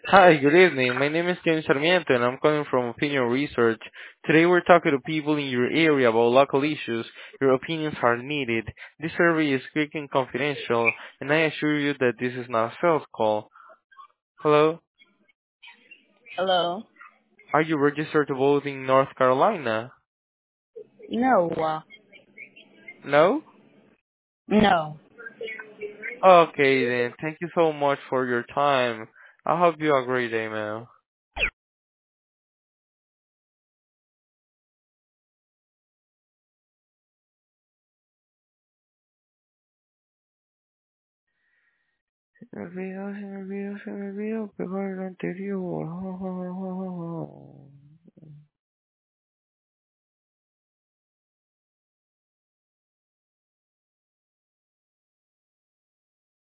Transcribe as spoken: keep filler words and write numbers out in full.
Hi, good evening. My name is James Sarmiento and I'm calling from Opinion Research. Today we're talking to people in your area about local issues. Your opinions are needed. This survey is quick and confidential, and I assure you that this is not a sales call. Hello? Hello. Are you registered to vote in North Carolina? No. Uh, No? no. Okay then. Thank you so much for your time. I hope you have a great day, man. El video, el video, se me olvidó pegar el anterior.